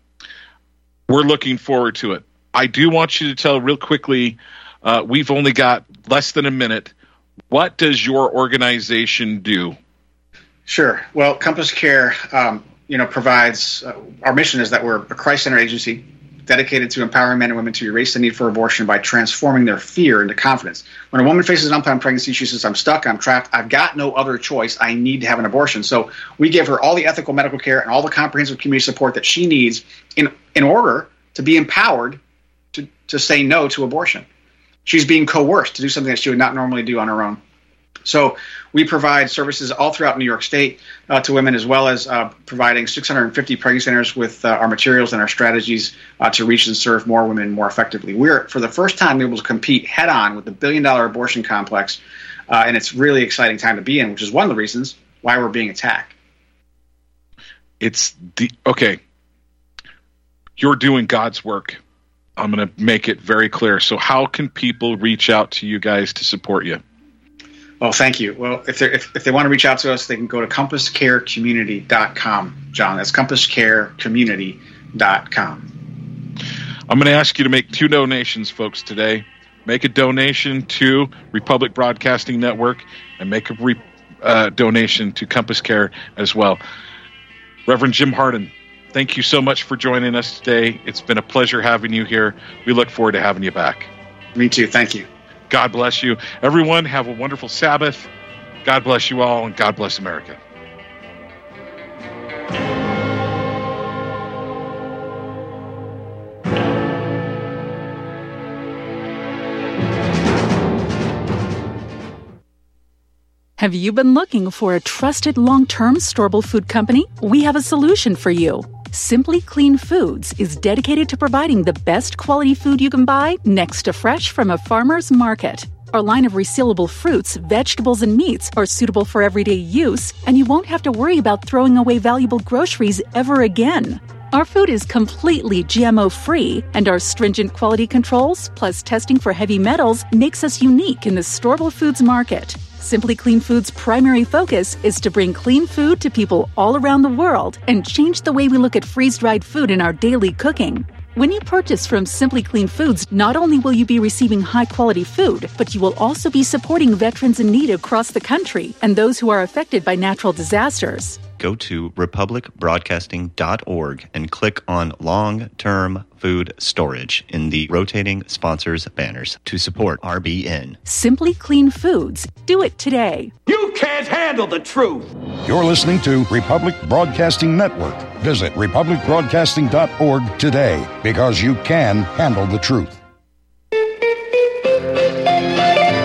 We're looking forward to it. I do want you to tell real quickly, uh, we've only got less than a minute. What does your organization do? Sure. Well, Compass Care, um, you know, provides, uh, our mission is that we're a Christ-centered agency dedicated to empowering men and women to erase the need for abortion by transforming their fear into confidence. When a woman faces an unplanned pregnancy, she says, I'm stuck, I'm trapped, I've got no other choice, I need to have an abortion. So we give her all the ethical medical care and all the comprehensive community support that she needs in, in order to be empowered to, to say no to abortion. She's being coerced to do something that she would not normally do on her own. So we provide services all throughout New York State uh, to women, as well as uh, providing six hundred fifty pregnancy centers with uh, our materials and our strategies uh, to reach and serve more women more effectively. We're, for the first time, able to compete head-on with the billion-dollar abortion complex, uh, and it's really exciting time to be in, which is one of the reasons why we're being attacked. It's the okay. You're doing God's work. I'm going to make it very clear. So how can people reach out to you guys to support you? Well, thank you. Well, if, if, if they want to reach out to us, they can go to compass care community dot com, John. That's compass care community dot com. I'm going to ask you to make two donations, folks, today. Make a donation to Republic Broadcasting Network and make a re, uh, donation to Compass Care as well. Reverend Jim Hardin, thank you so much for joining us today. It's been a pleasure having you here. We look forward to having you back. Me too. Thank you. God bless you. Everyone, have a wonderful Sabbath. God bless you all, and God bless America. Have you been looking for a trusted long-term storable food company? We have a solution for you. Simply Clean Foods is dedicated to providing the best quality food you can buy next to fresh from a farmer's market. Our line of resealable fruits, vegetables, and meats are suitable for everyday use, and you won't have to worry about throwing away valuable groceries ever again. Our food is completely G M O-free, and our stringent quality controls, plus testing for heavy metals, makes us unique in the storable foods market. Simply Clean Foods' primary focus is to bring clean food to people all around the world and change the way we look at freeze-dried food in our daily cooking. When you purchase from Simply Clean Foods, not only will you be receiving high-quality food, but you will also be supporting veterans in need across the country and those who are affected by natural disasters. Go to republic broadcasting dot org and click on Long-Term Food Storage in the rotating sponsors banners to support R B N. Simply Clean Foods. Do it today. You can't can't handle the truth. You're listening to Republic Broadcasting Network. Visit republic broadcasting dot org today because you can handle the truth.